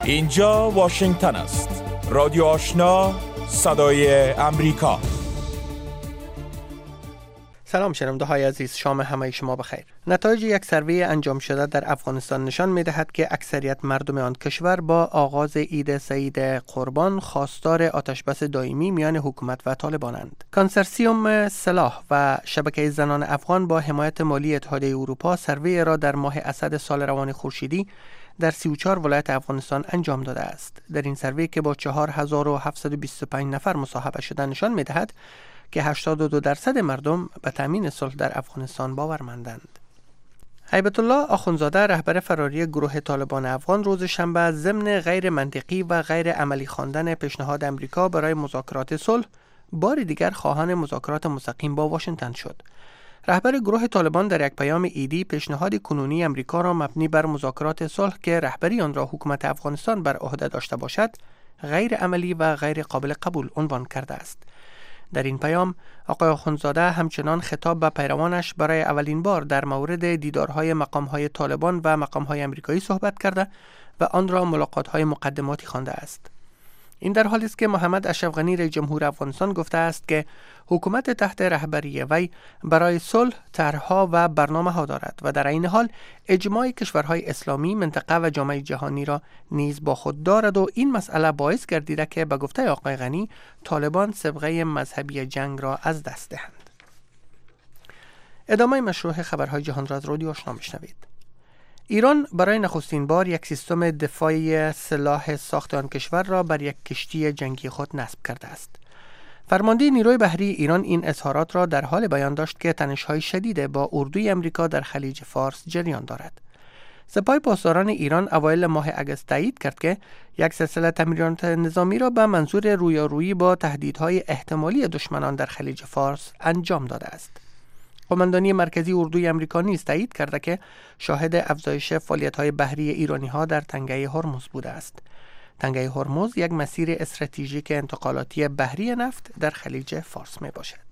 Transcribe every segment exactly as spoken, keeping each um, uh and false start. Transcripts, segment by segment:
اینجا واشنگتن است. رادیو آشنا، صدای امریکا. سلام شنونده های عزیز، شام همه شما بخیر. نتایج یک سروی انجام شده در افغانستان نشان می دهد که اکثریت مردم آن کشور با آغاز عید سعید قربان خواستار آتشبس دائمی میان حکومت و طالبانند. کنسرسیوم سلاح و شبکه زنان افغان با حمایت مالی اتحادیه اروپا سروی را در ماه اسد سال روان خورشیدی در سی و چهار ولایت افغانستان انجام داده است. در این سروی که با چهار هزار و هفتصد و بیست و پنج نفر مصاحبه شده نشان می دهد که هشتاد و دو درصد مردم به تامین صلح در افغانستان باورمندند. هیبت الله آخوندزاده رهبر فراری گروه طالبان افغان روز شنبه ضمن غیر منطقی و غیر عملی خواندن پیشنهاد امریکا برای مذاکرات صلح بار دیگر خواهان مذاکرات مستقیم با واشنگتن شد. رهبر گروه طالبان در یک پیام ایدی پیشنهاد کنونی امریکا را مبنی بر مذاکرات صلح که رهبری آن را حکومت افغانستان بر عهده داشته باشد غیر عملی و غیر قابل قبول عنوان کرده است. در این پیام آقای آخوندزاده همچنان خطاب به پیروانش برای اولین بار در مورد دیدارهای مقامهای طالبان و مقامهای امریکایی صحبت کرده و آن را ملاقاتهای مقدماتی خوانده است. این در حالی است که محمد اشرف غنی رئیس جمهور افغانستان گفته است که حکومت تحت رهبری وی برای صلح طرح‌ها و برنامه‌ها دارد و در این حال اجماع کشورهای اسلامی، منطقه و جامعه جهانی را نیز با خود دارد و این مسئله باعث گردیده که به گفته آقای غنی طالبان سابقه مذهبی جنگ را از دست دهند. ادامه مشروع خبرهای جهان را از رادیو آشنا میشنوید. ایران برای نخستین بار یک سیستم دفاعی سلاح ساخت آن کشور را بر یک کشتی جنگی خود نصب کرده است. فرمانده نیروی بحری ایران این اظهارات را در حال بیان داشت که تنش‌های شدید با اردوی امریکا در خلیج فارس جریان دارد. سپاه پاسداران ایران اوایل ماه اگست تایید کرد که یک سلسله تمرینات نظامی را به منظور رویارویی با تهدیدهای احتمالی دشمنان در خلیج فارس انجام داده است. قماندانی مرکزی اردوی امریکا نیز تایید کرده که شاهد افزایش فعالیت‌های بحری ایرانی‌ها در تنگه هرمز بوده است. تنگه هرمز یک مسیر استراتژیک انتقالاتی بحری نفت در خلیج فارس می باشد.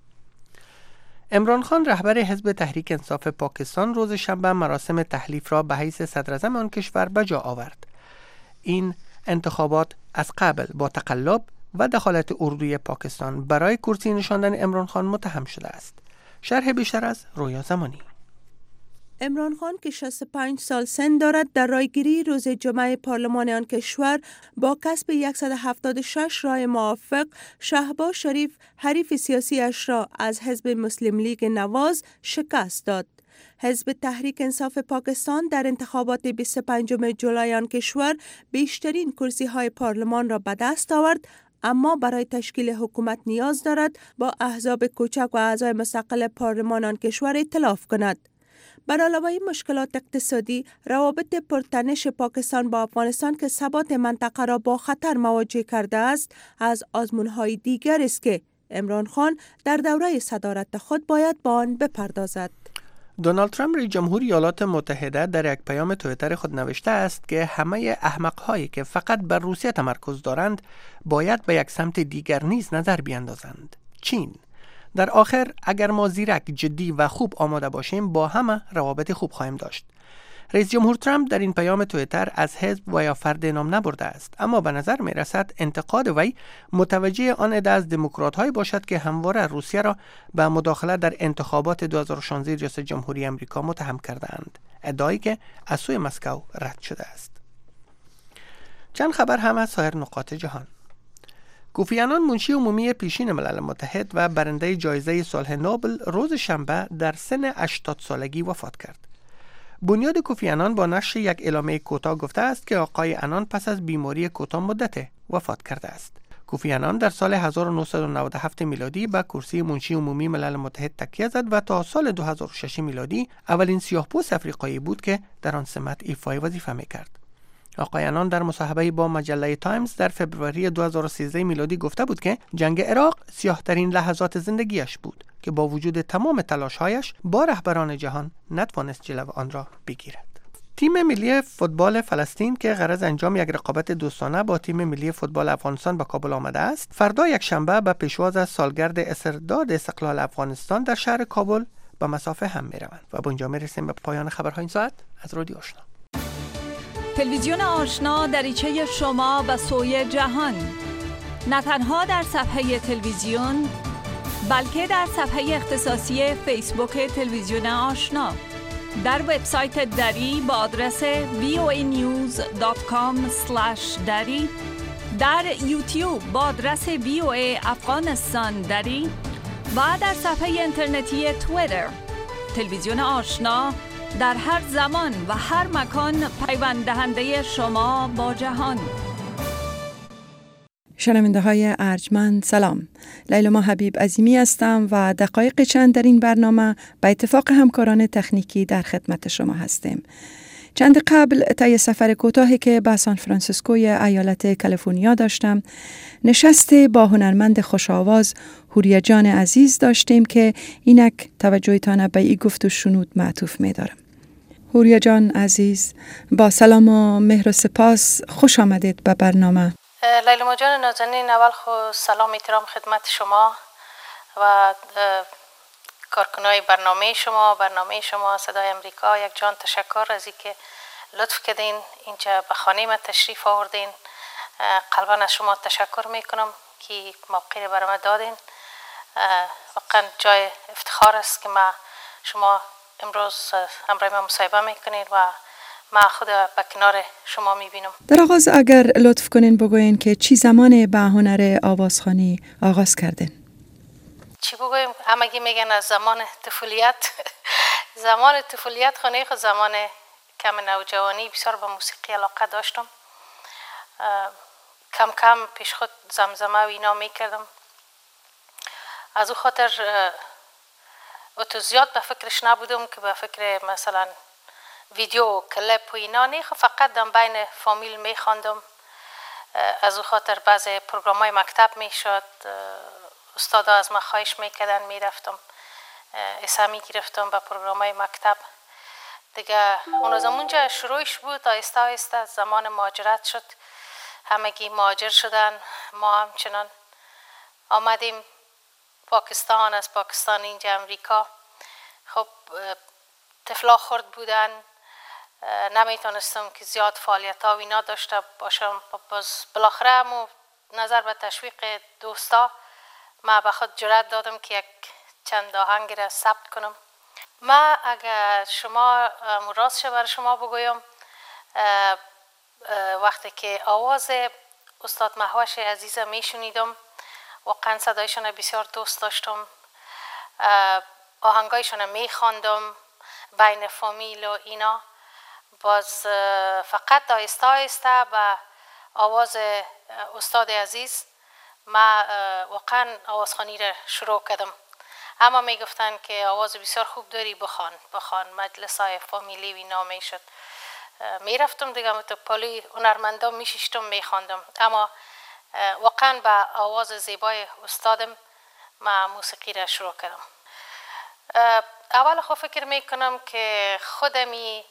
عمران خان رهبر حزب تحریک انصاف پاکستان روز شنبه مراسم تحلیف را به حیث صدراعظم آن کشور به جا آورد. این انتخابات از قبل با تقلب و دخالت اردوی پاکستان برای کرسی نشاندن عمران خان متهم شده است. شرح بیشتر از رویا زمانی. عمران خان که شصت و پنج سال سن دارد در رایگیری روز جمعه پارلمان آن کشور با کسب صد و هفتاد و شش رای موافق شهباز شریف حریف سیاسی اش را از حزب مسلم لیگ نواز شکست داد. حزب تحریک انصاف پاکستان در انتخابات بیست و پنجم جولای آن کشور بیشترین کرسی های پارلمان را به دست آورد، اما برای تشکیل حکومت نیاز دارد با احزاب کوچک و اعضای مستقل پارلمان آن کشور ائتلاف کند. بر علاوه مشکلات اقتصادی، روابط پرتنش پاکستان با افغانستان که ثبات منطقه را با خطر مواجه کرده است، از آزمون‌های دیگر است که عمران خان در دوره صدارت خود باید با آن بپردازد. دونالد ترامپ رئیس جمهور ایالات متحده در یک پیام توییتر خود نوشته است که همه احمق‌هایی که فقط بر روسیه تمرکز دارند باید به یک سمت دیگر نیز نظر بیندازند. چین. در آخر اگر ما زیرک، جدی و خوب آماده باشیم با همه روابط خوب خواهیم داشت. رئیس جمهور ترامپ در این پیام توییتر از حزب و یا فرد نام نبرده است، اما به نظر می رسد انتقاد وی متوجه آن عده از دموکرات‌های باشد که همواره روسیه را به مداخله در انتخابات دو هزار و شانزده ریاست جمهوری امریکا متهم کردند، ادعایی که از سوی مسکو رد شده است. چند خبر هم از سایر نقاط جهان. کوفی عنان منشی عمومی پیشین ملل متحد و برنده جایزه صلح نوبل روز شنبه در سن هشتاد سالگی وفات کرد. بنیاد کوفی عنان با نشر یک اعلامیه کوتاه گفته است که آقای عنان پس از بیماری کوتاه مدت وفات کرده است. کوفی عنان در سال هزار و نهصد و نود و هفت میلادی به کرسی منشی عمومی ملل متحد تکیه زد و تا سال دو هزار و شش میلادی اولین سیاه‌پوست افریقایی بود که در آن سمت ایفای وظیفه می‌کرد. آقای عنان در مصاحبه‌ای با مجله تایمز در فوریه دو هزار و سیزده میلادی گفته بود که جنگ عراق سیاه‌ترین لحظات زندگیش بود که با وجود تمام تلاش‌هایش با رهبران جهان نتوانست جلو آن را بگیرد. تیم ملی فوتبال فلسطین که غرض انجام یک رقابت دوستانه با تیم ملی فوتبال افغانستان به کابل آمده است، فردا یک شنبه به پیشواز از سالگرد استرداد استقلال افغانستان در شهر کابل به مسافه هم می‌روند. و با اینجا می‌رسیم به پایان خبرهای این ساعت از رادیو آشنا. تلویزیون آشنا دریچه شما به سوی جهان، نه تنها در صفحه تلویزیون بلکه در صفحه اختصاصی فیسبوک تلویزیون آشنا، در وبسایت دری با آدرس وی او ای نیوز دات کام اسلش دری، در یوتیوب با آدرس وی او ای افغانستان دری و در صفحه اینترنتی توییتر. تلویزیون آشنا در هر زمان و هر مکان پیوند دهنده شما با جهان. شنونده های ارجمند سلام. لیلا حبیب عظیمی هستم و دقایق چند در این برنامه به اتفاق همکاران تکنیکی در خدمت شما هستیم. چند قبل طی سفر کوتاهی که به سان فرانسیسکوی ایالت کالیفرنیا داشتم، نشست با هنرمند خوش‌آواز هوریا جان عزیز داشتیم که اینک توجهتان به این گفت و شنود معطوف می‌دارم. هوریا جان عزیز، با سلام و مهر و سپاس خوش آمدید به برنامه. لیلا جان نازنین، اول خو سلام احترام خدمت شما و کارکنای برنامه شما برنامه شما صدای امریکا. یک جان تشکر از اینکه لطف کردین اینجا به خانه ما تشریف آوردین. قلبا از شما تشکر میکنم که موقعی برای ما دادین. واقعا جای افتخار است که ما شما امروز همراه ما مصاحبه میکنین و ما خود به کنار شما میبینم. در آغاز اگر لطف کنین بگوین که چی زمان به هنر آوازخوانی آغاز کردین؟ چی بگویم؟ همگی میگن از زمان طفولیت. زمان طفولیت خانه خود زمان کم نوجوانی بسیار به موسیقی علاقه داشتم. کم کم پیش خود زمزمه و اینا میکردم. از او خاطر اتو زیاد به فکرش نبودم که به فکر مثلا ویدیو کلیپ و اینا نه، فقط در بین فامیل میخواندم. از او خاطر بعض پروگرام های مکتب میشد، استادا از من خواهش میکردن میرفتم اسمی گرفتم به پروگرام های مکتب دیگه. اون از اونجا شروعش بود، آیسته آیسته زمان مهاجرت شد، همگی مهاجر شدن. ما همچنان آمدیم پاکستان، از پاکستان اینجا امریکا. خب طفلا خورد بودن، نمیتونستم که زیاد فعالیت ها و اینا داشته باشم. باز بالاخره همو نظر به تشویق دوستا ما به خود جرأت دادم که یک چند آهنگ را ثبت کنم. ما اگر شما راستش برای شما بگویم، وقتی که آواز استاد مهوش عزیز میشنیدم، واقعا صدایشان بسیار دوست داشتم. آهنگایشان میخواندم بین فامیل و اینا. باز فقط آیسته آیسته به آواز استاد عزیز ما واقعا آوازخوانی را شروع کردم. اما میگفتن که آواز بسیار خوب داری، بخوان بخوان. مجلس های فامیلی و اینا میشد، میرفتم دیگه متو پالی هنرمندا میشیشتم میخواندم. اما واقعا به آواز زیبای استادم ما موسیقی را شروع کردم. اول خود فکر میکنم که خودمی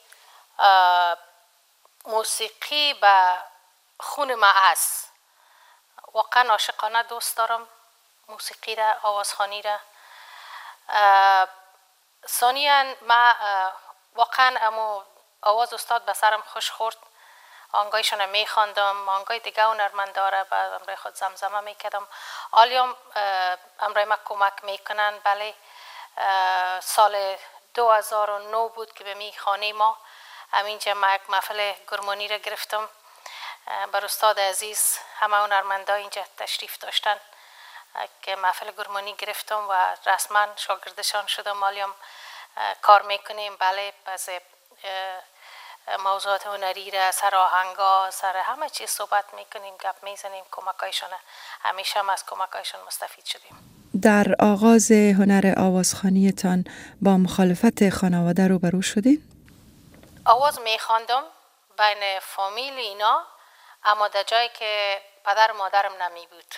موسیقی به خون ما هست. واقعا عاشقانه دوست دارم موسیقی را، آوازخوانی را. ثانیاً ما واقعا امو آواز استاد به سرم خوش خورد. آنگایشون میخواندم، آنگای دیگه هنرمندا را به امرای خود زمزمه میکردم. آلیام امرای ما کمک میکنن. بله، سال دو هزار و نه بود که به می خانه ما همینجا ما یک محفل گرمانی را گرفتم بر استاد عزیز. همه هنرمندا اینجا تشریف داشتن که محفل گرمانی گرفتم و رسما شاگردشان شدم. مالیام کار میکنیم. بله، بعض موضوعات هنری را، سر آهنگا، سر همه چیز صحبت میکنیم، گپ میزنیم. کمکایشان همیشه هم از کمکایشان مستفید شدیم. در آغاز هنر آوازخوانیتان با مخالفت خانواده روبرو شدین؟ آواز میخواندم بین فامیل اینا، اما در جایی که پدر مادرم نمی بود.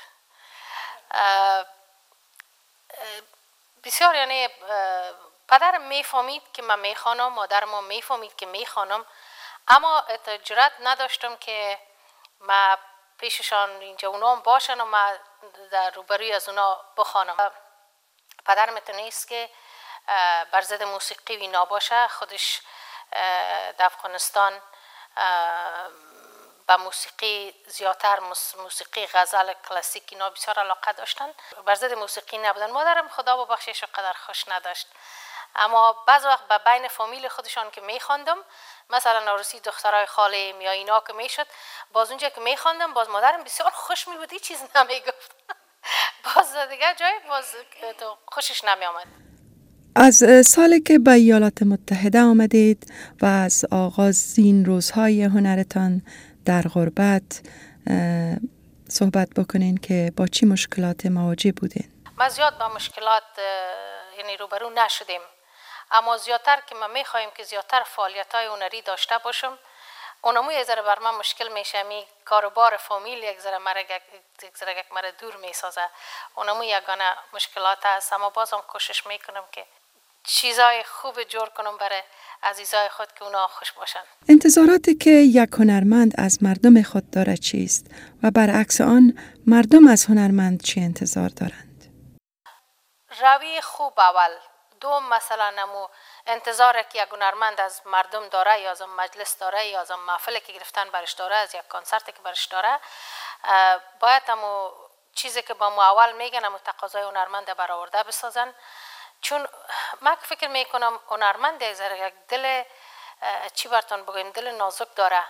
بسیار یعنی پدرم میفهمید که من میخوانم، مادرم میفهمید که میخوانم، اما جرأت نداشتم که ما پیششان اینجا اونا باشن و ما در روبروی از اونا بخوانم. پدرم نیست که بر ضد موسیقی و اینا باشه. خودش در افغانستان به موسیقی زیادتر موسیقی غزل کلاسیک اینا بسیار علاقه داشتن. بر ضد موسیقی نبودن. مادرم خدا ببخشش قدر خوش نداشت، اما بعض وقت به بین فامیل خودشان که میخواندم، مثلا عروسی دخترای خالم یا اینا که میشد، باز اونجا که میخواندم باز مادرم بسیار خوش میبود، هیچ چیز نمیگفت. باز دیگه جای باز خوشش نمیامد. از سالی که به ایالات متحده آمدید و از آغاز این روزهای هنرتان در غربت صحبت بکنین که با چی مشکلات مواجه بودین؟ ما زیاد با مشکلات یعنی روبرو نشدیم، اما زیادتر که ما میخوایم که زیادتر فعالیت‌های هنری داشته باشم، اونمو یک ذره بر من مشکل میشه. می کاروبار فامیل یک ذره مرا یک ذره یک مرا دور میسازه. اونمو یگانه مشکلات هست، اما بازم کوشش میکنم که چیزای خوب جور کنم برای عزیزای خود که اونا خوش باشن. انتظاراتی که یک هنرمند از مردم خود داره چیست و برعکس آن مردم از هنرمند چی انتظار دارند؟ روی خوب اول. دوم مثلا نمو انتظار که یک هنرمند از مردم داره یا از مجلس داره یا از محفلی که گرفتن برش داره، از یک کنسرتی که برش داره، باید همو چیزی که با مو اول میگن همو تقاضای هنرمند برآورده بسازن. چون من فکر میکنم هنرمند یک ذره یک دل چی براتون بگویم دل نازک داره.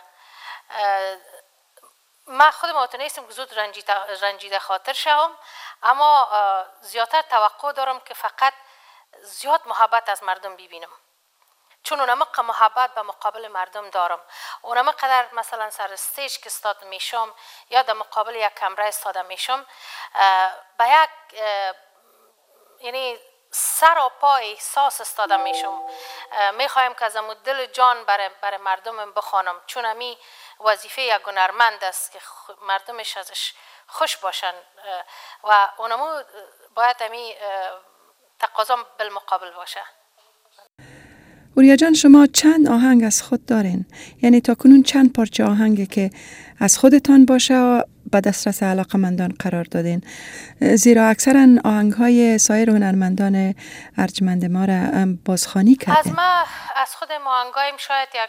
من خودم متونستم که زود رنجیده, رنجیده خاطر شوم، اما زیادتر توقع دارم که فقط زیاد محبت از مردم ببینم، چون اونم محبت به مقابل مردم دارم. اونم قدر مثلا سر استیج که استاد میشم یا در مقابل یک کمره استاده میشم، به یک یعنی سر و پای احساس استاده میشم. میخوایم که از دل جان برای بر مردم بخوانم، چون امی وظیفه یک هنرمند است که مردمش ازش خوش باشن و اونمو باید امی تقاضا بالمقابل باشه. اوریا جان، شما چند آهنگ از خود دارین؟ یعنی تا کنون چند پارچه آهنگی که از خودتان باشه و به دسترس علاقمندان قرار دادین؟ زیرا اکثرا آهنگ‌های سایر هنرمندان ارجمند ما را بازخوانی کردین. از ما از خود ما آهنگایم شاید یک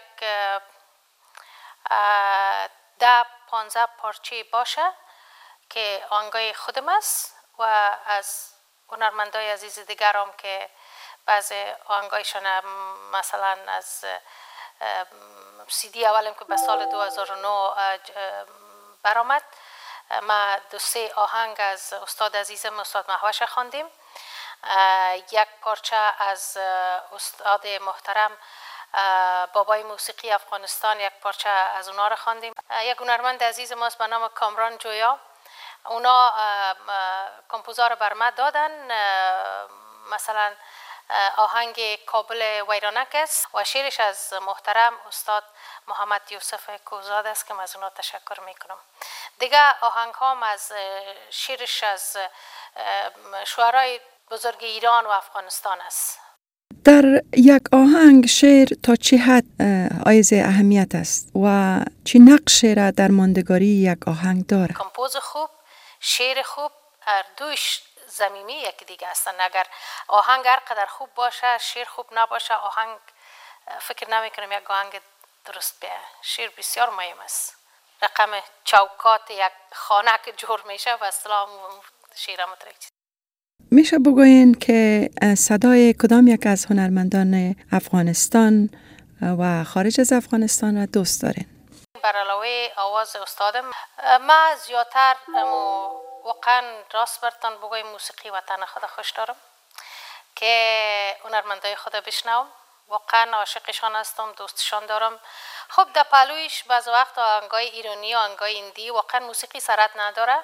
ده پانزده پارچه باشه که آهنگای خودم است و از هنرمندای عزیز دیگرم که بعضی آهنگایشان مثلا از سی دی اولم که به سال دو هزار و نه برآمد، ما دو سه آهنگ از استاد عزیزم استاد مهوش خواندیم. یک پارچه از استاد محترم بابای موسیقی افغانستان، یک پارچه از اونا رو خواندیم. یک هنرمند عزیز ماست به نام کامران جویا، اونا کمپوزار بر ما دادن. مثلا آهنگ کابل ویرانک است و شعرش از محترم استاد محمد یوسف کوزاد است که از اونا تشکر میکنم. دیگه آهنگ هم از شعرش از شعرهای بزرگ ایران و افغانستان است. در یک آهنگ شعر تا چه حد حائز اهمیت است و چه نقشی را در ماندگاری یک آهنگ داره؟ کمپوز خوب، شعر خوب، هر دوش زمینی یکی دیگه هستن. اگر آهنگ هر قدر خوب باشه شعر خوب نباشه، آهنگ فکر نمی کنم یک آهنگ درست بیه. شعر بسیار مهم است. رقم چوکات یک خانه که جور میشه و اصلا شعر مترکز. میشه بگوین که صدای کدام یک از هنرمندان افغانستان و خارج از افغانستان را دوست دارین؟ بر علاوه آواز استادم، ما زیادتر واقعا راست برتان بگویم موسیقی وطن خود خوش دارم که هنرمندای خود بشنوم. واقعا عاشقشان هستم، دوستشان دارم. خب در پلویش بعض وقت آهنگای ایرانی و آهنگای هندی واقعا موسیقی سرت نداره،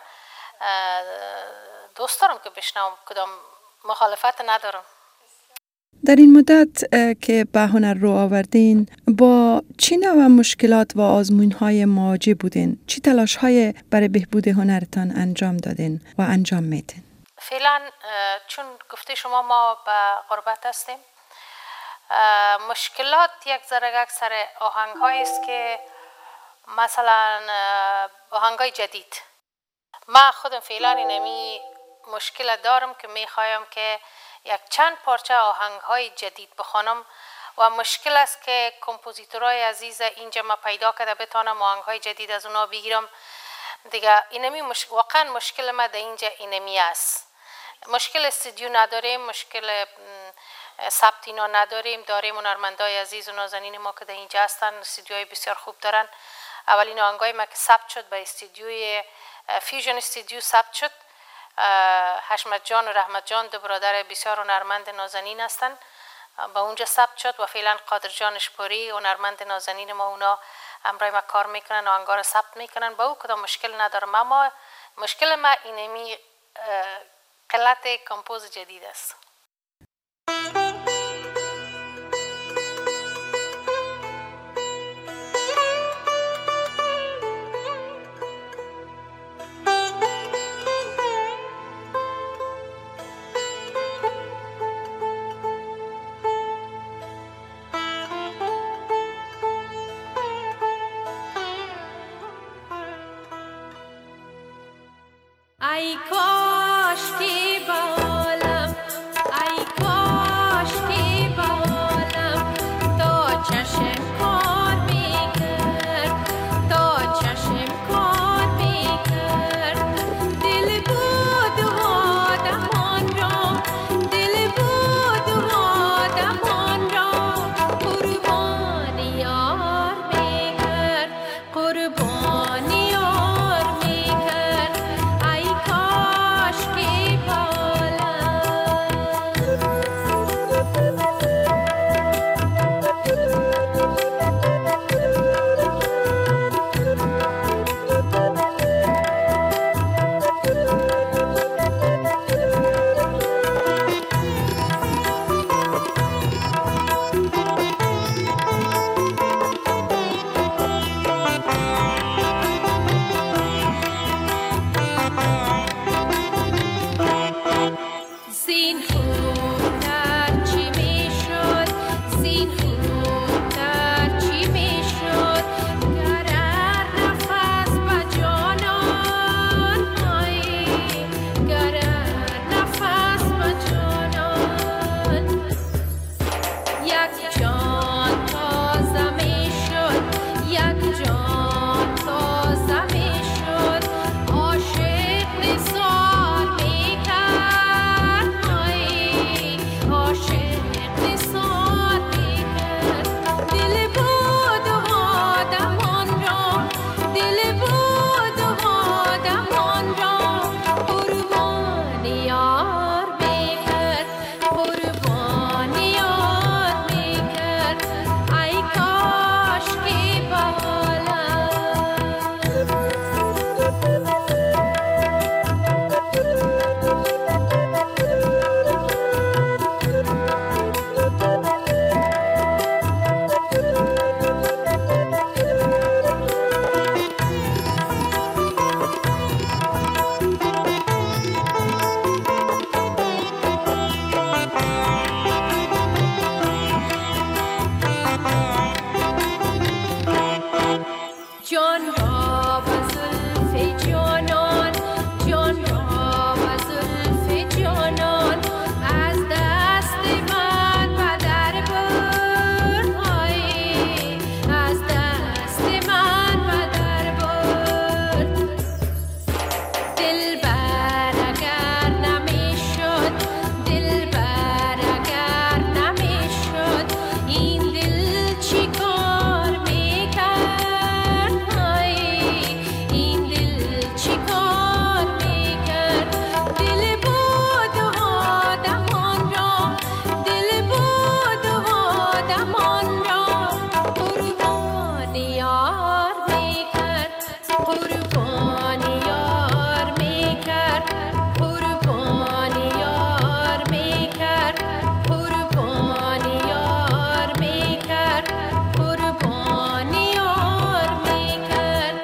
دوست دارم که بشنوم، کدام مخالفت ندارم. در این مدت که به هنر رو آوردین با چی نوع مشکلات و آزمون‌های مواجه بودین؟ چی تلاش‌های برای بهبود هنرتان انجام دادین و انجام میدین؟ فعلا چون گفته شما ما به غربت هستیم، مشکلات یک ذره اکثر آهنگ‌هایی است که مثلا آهنگ‌های جدید. ما خودم فعلا اینمی مشکل دارم که میخوایم که یک چند پارچه آهنگ‌های جدید بخوانم و مشکل است که کمپوزیتورهای عزیز اینجا ما پیدا کرده بتانم آهنگ‌های جدید از اونا بگیرم دیگه. اینمی مشکل، واقعا مشکل ما در اینجا اینمی است. مشکل استودیو نداریم، مشکل ثبت اینا نداریم. داریم هنرمندای عزیز و نازنین ما که در اینجا هستن، استودیوهای بسیار خوب دارن. اولین آهنگای ما که ثبت شد به استودیوی فیوژن استودیو ثبت شد. حشمت جان و رحمت جان دو برادر بسیار هنرمند نازنین هستن، با اونجا ثبت شد و فعلا قادر جان اشپوری هنرمند نازنین ما اونا همراه ما کار میکنن و آهنگا رو ثبت میکنن. با او کدام مشکل ندارم، اما مشکل ما اینمی قلت کمپوز جدید است. ای کاش که بالم، ای کاش که بالم تا چشم کار میکرد، تا چشم کار میکرد. دل بود و آدمان را، دل بود و آدمان را قربان یار میکرد، قربان یار میکرد. ای کاش که زین خوبتر چی میشد، زین خوبتر چی میشد گر هر نفس به جانان، گر هر نفس به جانان. یک جان تازه میشد، یک جان تازه میشد. عاشق نثار میکرد، عاشق نثار میکرد. دل بود و آدمان را، دل بود و آدمان را قربان یار میکرد، قربان یار میکرد. ای کاش که بالم. جان را و زلف جانان، جان را و زلف جانان از دست من به در برد، از دست من به در برد. دلبر اگر نمیشد، دلبر اگر نمیشد این دل چی کار میکرد، این دل چی کار میکرد. دل بود و آدمان را، دل بود و آدمان را قربان یار میکرد، قربان یار میکرد، قربان یار میکرد، قربان یار میکرد، قربان یار میکرد.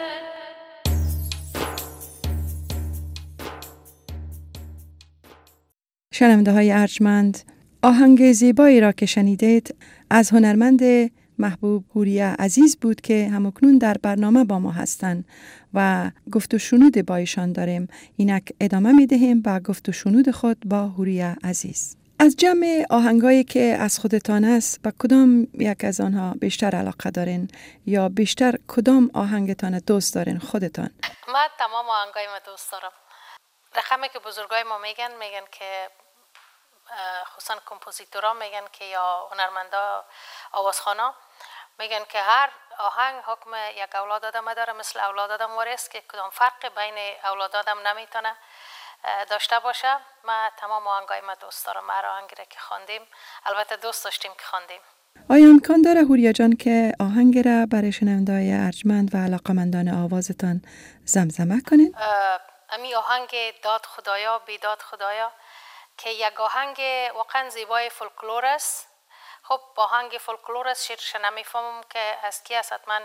شنونده های ارجمند، آهنگ زیبایی را که شنیدید از هنرمند محبوب حوریه عزیز بود که همکنون در برنامه با ما هستند و گفت و شنود با ایشان داریم. اینک ادامه می دهیم با گفت و شنود خود با حوریه عزیز. از جمع آهنگایی که از خودتان است به کدام یک از آنها بیشتر علاقه دارین یا بیشتر کدام آهنگتان دوست دارین خودتان؟ من تمام آهنگای ما دوست دارم. رقمی که بزرگای ما میگن میگن که خصوصا کمپوزیتورها میگن که یا هنرمندا آوازخوانا میگن که هر آهنگ حکم یک اولاد آدم داره، مثل اولاد آدم وارست که کدام فرق بین اولاد آدم نمیتونه داشته باشه. من تمام آهنگای ما دوست دارم. هر آهنگی را که خواندیم، البته دوست داشتیم که خواندیم. آیا امکان داره هوریا جان که آهنگ را برای شنونده‌های ارجمند و علاقمندان آوازتان زمزمه کنین؟ امی آهنگ داد خدایا بیداد خدایا که یک آهنگ واقعا زیبای فولکلور است. خب آهنگ فولکلور است، شیرش نمیفهمم که از کی است. حتما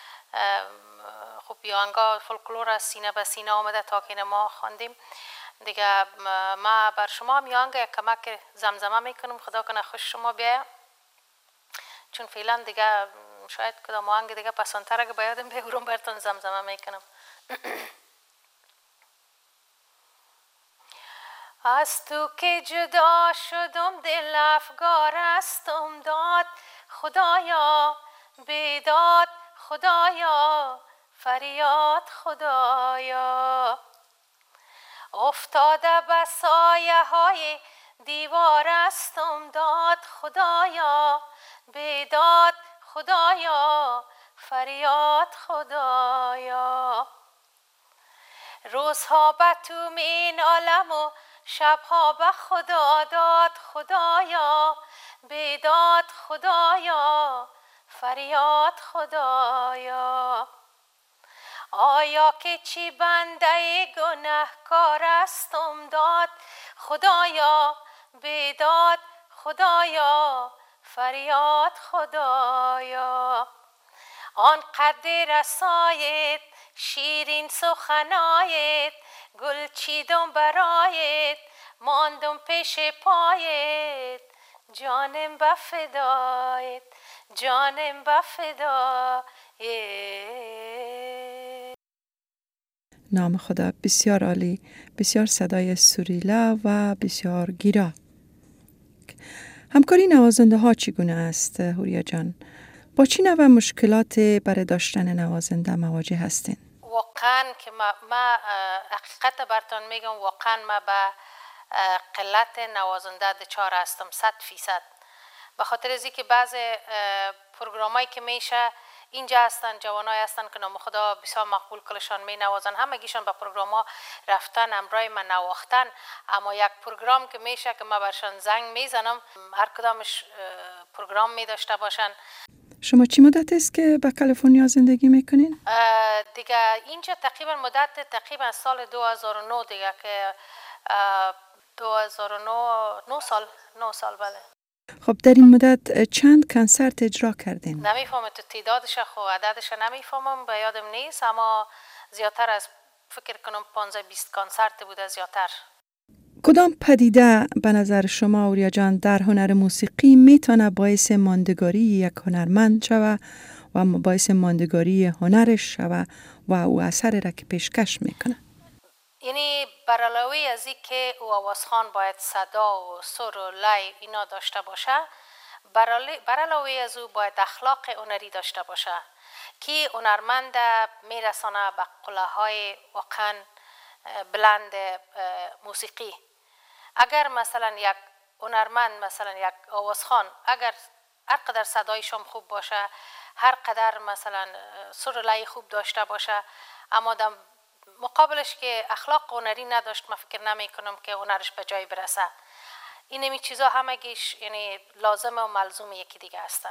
خب آهنگا فولکلور است، سینه به سینه آمده تا که ما خواندیم دیگه. ما بر شما می آهنگ یک کمک زمزمه میکنم، خدا کنه خوش شما بیاید، چون فعلا دیگه شاید کدام آهنگ دیگه پسندتر اگه بیادم بگورم براتون زمزمه میکنم. از تو که جدا شدم دل افگار استم داد خدایا بیداد خدایا فریاد خدایا. افتاده به سایه های دیوار استم داد خدایا بیداد خدایا فریاد خدایا. روزها به تو این عالم و شبها به خدا داد خدایا بیداد خدایا فریاد خدایا. آیا که چی بنده گنهکار استم داد خدایا بیداد خدایا فریاد خدایا. آن قدر رسایت شیرین سخنایت گل چیدم برایت ماندم پیش پایت جانم به فدایت جانم به فدایت. نام خدا بسیار عالی، بسیار صدای سریلا و بسیار گیرا. همکاری نوازنده ها چگونه است هوریا جان؟ با چی نوع مشکلات برای داشتن نوازنده مواجه هستین؟ واقعا که ما, ما حقیقت براتون میگم، واقعا ما به قلت نوازنده دچار هستم صد فیصد. به خاطر از اینکه بعض پروگرامایی که میشه اینجا هستن، جوانای هستن که نام خدا بسیار مقبول کلشان می نوازن، همگیشان به پروگراما رفتن امرای من نواختن، اما یک پروگرام که میشه که ما برشان زنگ میزنم هر کدامش پروگرام می داشته باشن. شما چی مدت است که به کالیفرنیا زندگی میکنین؟ دیگه اینجا تقریبا مدت تقریبا سال دو هزار و نه دیگه که دو هزار و نه نه سال نه سال بله. خب در این مدت چند کنسرت اجرا کردین؟ نمیفهمم تو تعدادش خو عددش نمیفهمم، به یادم نیست، اما زیادتر از فکر کنم پانزده بیست کنسرت بوده زیادتر. کدام پدیده به نظر شما هوریا جان در هنر موسیقی میتونه باعث ماندگاری یک هنرمند شوه و باعث ماندگاری هنرش شوه و او اثر را که پیشکش میکنه؟ یعنی برعلاوه از این که او آوازخوان باید صدا و سر و لای اینا داشته باشه، برعلاوه از او باید اخلاق هنری داشته باشه که هنرمند میرسانه به قله های واقعا بلند موسیقی. اگر مثلا یک هنرمند، مثلا یک آوازخوان، اگر هر قدر صدایشم خوب باشه، هر قدر مثلا سر و لای خوب داشته باشه، اما در مقابلش که اخلاق هنری نداشت، من فکر نمی کنم که هنرش به جای برسه. این همی چیزا همگیش یعنی لازم و ملزوم یکی دیگه هستن.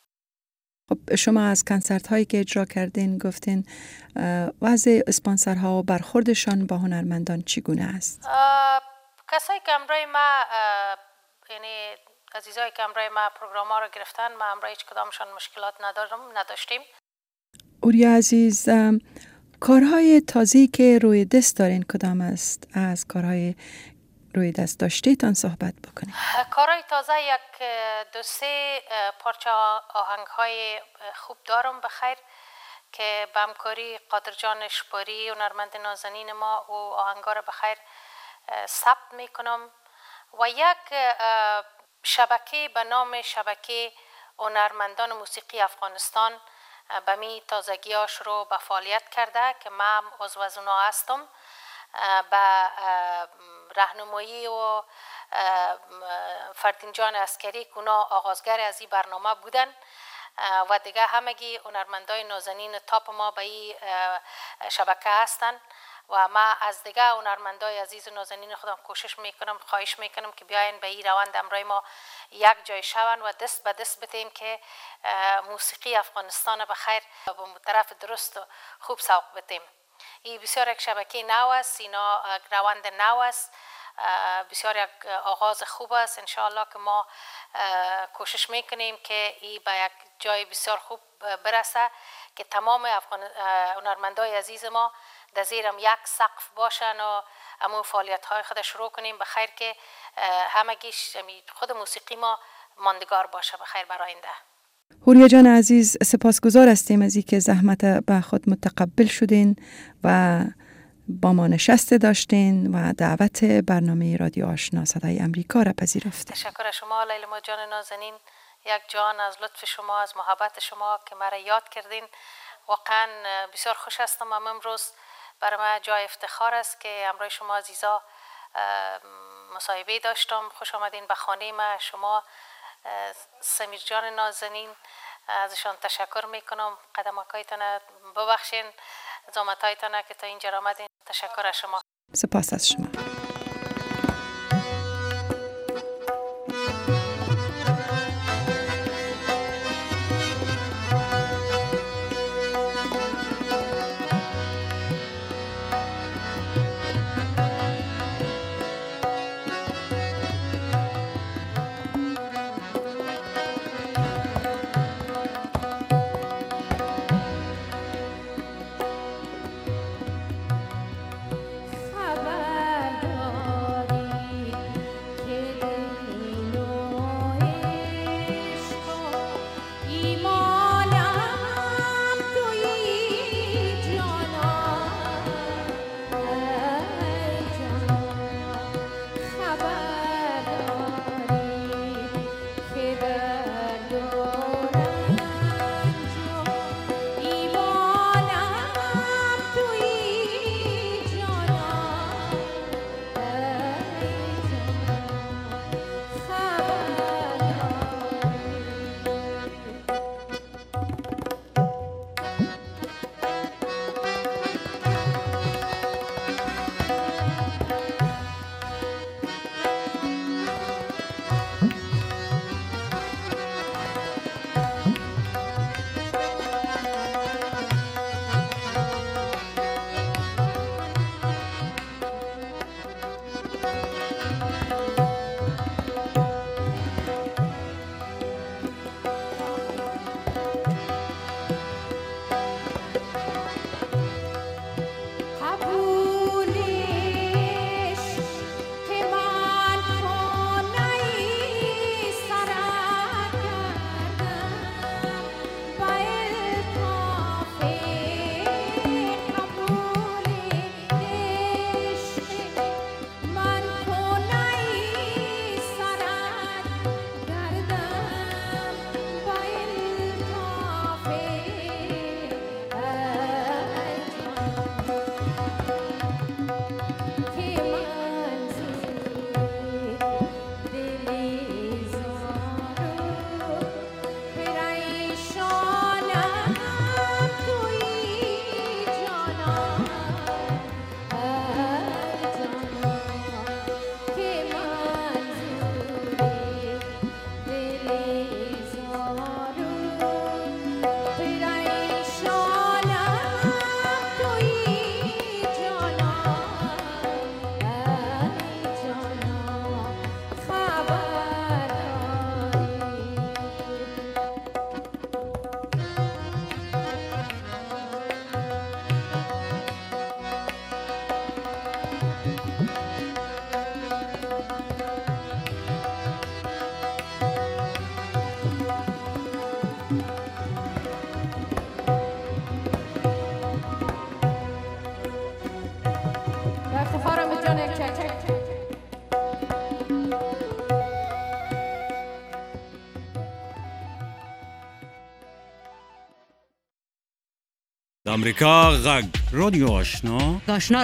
خب شما از کنسرت هایی که اجرا کردین گفتین وضع اسپانسرها و برخوردشان با هنرمندان چگونه است؟ کسایی که امرای ما یعنی عزیزایی که امرای ما پروگرام ها رو گرفتن، ما امرای هیچ کدامشان مشکلات ندارم نداشتیم. اوریا عزیز، کارهای تازه‌ای که روی دست دارین کدام است؟ از کارهای روی دست داشتیتان صحبت بکنید. کارهای تازه یک دو سه پارچه آهنگ های خوب دارم بخیر که به همکاری قادر جان اشپاری هنرمند نازنین ما و آهنگا رو بخیر ثبت میکنم و یک شبکه به نام شبکه هنرمندان موسیقی افغانستان به می تازگی شروع به فعالیت کرده که من عضو از اونا هستم. به راهنمایی و فردین جان عسکری که اونا آغازگر از این برنامه بودن و دیگه همگی هنرمندای نازنین تاپ ما به این شبکه هستن و ما از دیگه هنرمندای عزیز و نازنین خودم کوشش میکنم، خواهش میکنم که بیاین به این روند امرای ما یک جای شون و دست به دست بتیم که موسیقی افغانستان به خیر به طرف درست و خوب سوق بتیم. این بسیار یک شبکه نو است، اینا روند نو است، بسیار یک آغاز خوب است. انشاءالله که ما کوشش میکنیم که این به یک جای بسیار خوب برسه که تمام افغان هنرمندای عزیز ما در زیرم یک سقف باشن و همون فعالیت های خود شروع کنیم به خیر که همگیش خود موسیقی ما ماندگار باشه به خیر برای آینده. هوریا جان عزیز، سپاسگزار هستیم از اینکه زحمت به خود متقبل شدین و با ما نشست داشتین و دعوت برنامه رادیو آشنا صدای امریکا را پذیرفتین. تشکر شما لیلا جان نازنین، یک جان از لطف شما، از محبت شما که مرا یاد کردین. واقعا بسیار خوش هستم. من امروز برای من جای افتخار است که امروز شما عزیزا مصاحبه داشتم. خوش آمدین به خانه ما. شما سمیر جان نازنین ازشان تشکر میکنم. قدمکایتان ببخشین، زحمتایتان که تا اینجا آمدین. تشکر از شما. سپاس از شما. افتخارم به جان یک چک چک امریکا غږ رادیو آشنا آشنا